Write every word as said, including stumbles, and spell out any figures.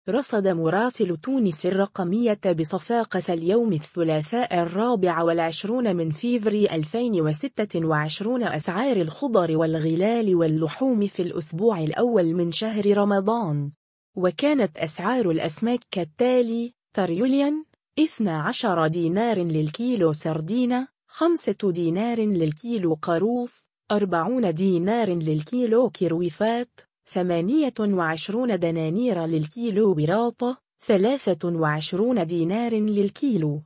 رصد مراسل تونس الرقمية بصفاقس اليوم الثلاثاء الرابع والعشرون من فيفري ألفين وستة وعشرين أسعار الخضر والغلال واللحوم في الأسبوع الأول من شهر رمضان، وكانت أسعار الأسماك كالتالي: تريليان اثني عشر دينار للكيلو سردينة، خمسة دينار للكيلو قاروص، أربعون دينار للكيلو كرويفات، ثمانية وعشرون دنانير للكيلو براطة، ثلاثة وعشرون دينار للكيلو.